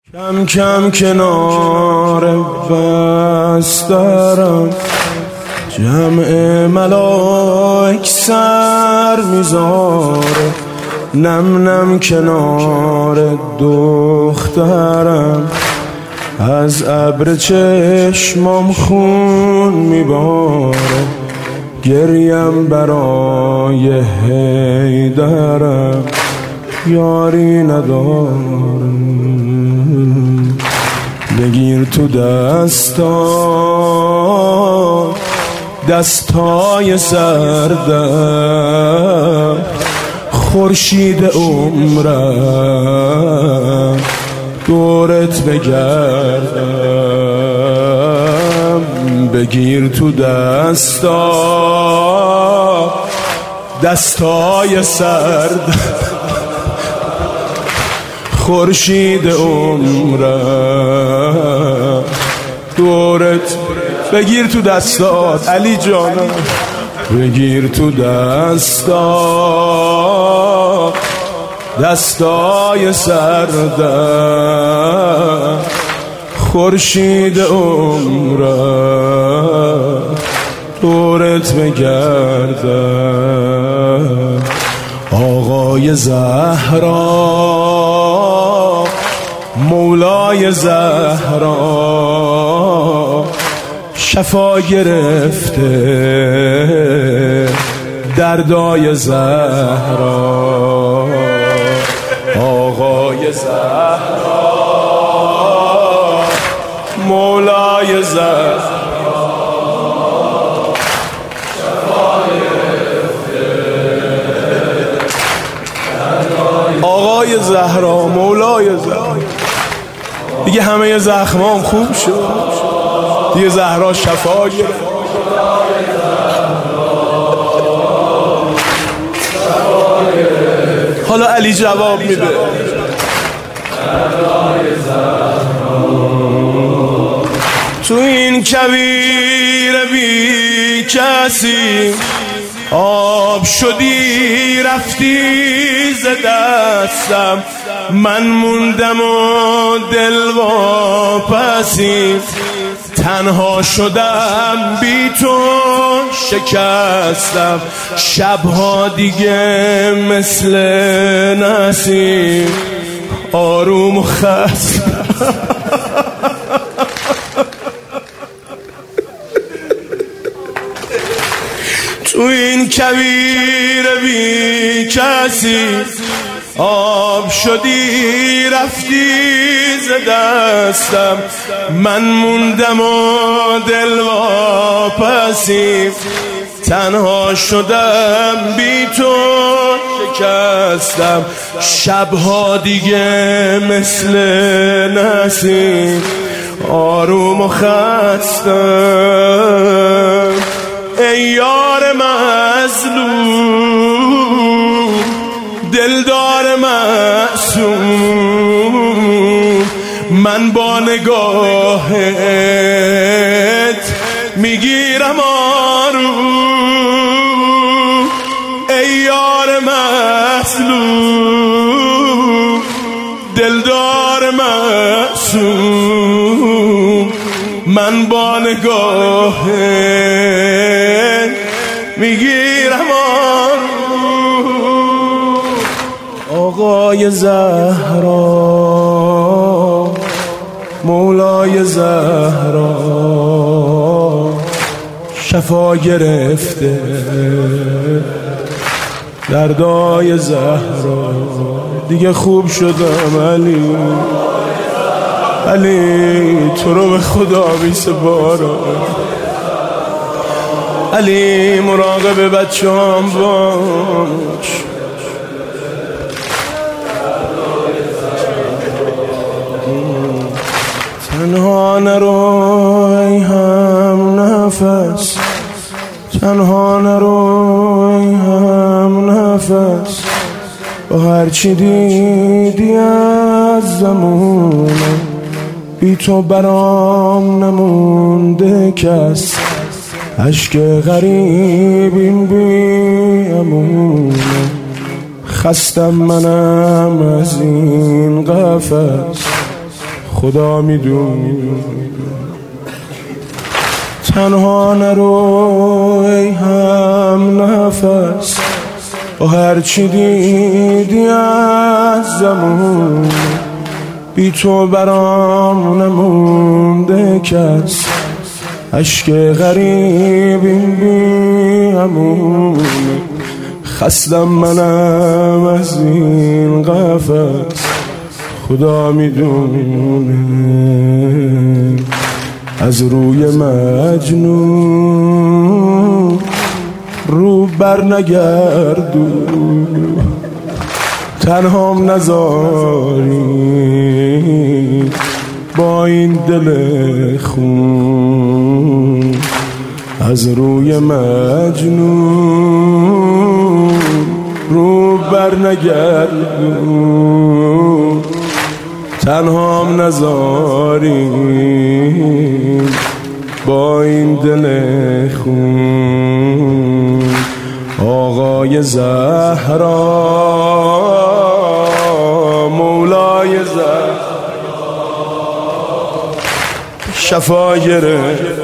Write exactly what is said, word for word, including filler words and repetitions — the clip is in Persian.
کم کم کنار بسترم جمع ملائک سر میذاره، نم نم کنار دخترم از ابر چشمام خون میباره، گریم برای حیدرم یاری ندارم. بگیر تو دستا دستای سردم، خورشید عمرم دورت بگردم. بگیر تو دستا دستای سردم، خورشید عمرم دورت. بگیر تو دستات علی جانم، بگیر تو دستا دستای سردم، خورشید عمرم دورت بگردم. آقای زهرا مولای زهرا شفا گرفته دردای زهرا. آقای زهرا مولای زهرا شفا گرفته دردای. آقای زهرا مولای زهرا دیگه همه زخمام خوب شد، دیگه زهرا شفا گرفت. حالا علی جواب میده. تو این کویر بی کسی آب شدی رفتی ز دستم، من موندم و دل واپسی، تنها شدم بی تو شکستم، شبها دیگه مثل نسیم آروم و خستم. تو این کویر بی کسی آب شدی رفتی ز دستم، من موندم و دل واپسی، تنها شدم بی تو شکستم، شبها دیگه مثل نسیم آروم و خستم. ای یار مظلوم دلدار معصوم، من با نگاهت میگیرم آروم. ای یار مظلوم دلدار معصوم، من با نگاهت میگیرم آروم. آقای زهرا مولای زهرا شفا گرفته دردای زهرا. دیگه خوب شدم علی، علی تو رو به خدا بی‌سپارم، علی مراقب بچه‌ام باش. تنها نرو ای هم نفس، تنها نرو ای هم نفس، با هرچی دیدی از زمونم، بی تو برام نمونده کس، عشق غریبیم بی امونم، خستم منم از این قفس، خدا میدون. تنها نرو ای هم نفس، با هرچی دیدی از زمان، بی تو برام نمونده کس، عشق غریب این بی همونه، خستم منم از این قفس، خدا میدونه. از روی مجنون رو بر نگردو، تنهام نذاری با این دل خون. از روی مجنون رو بر نگردو، تنهام نذاری با این دل خون. آقای زهرا، مولای زهرا، شفا گرفت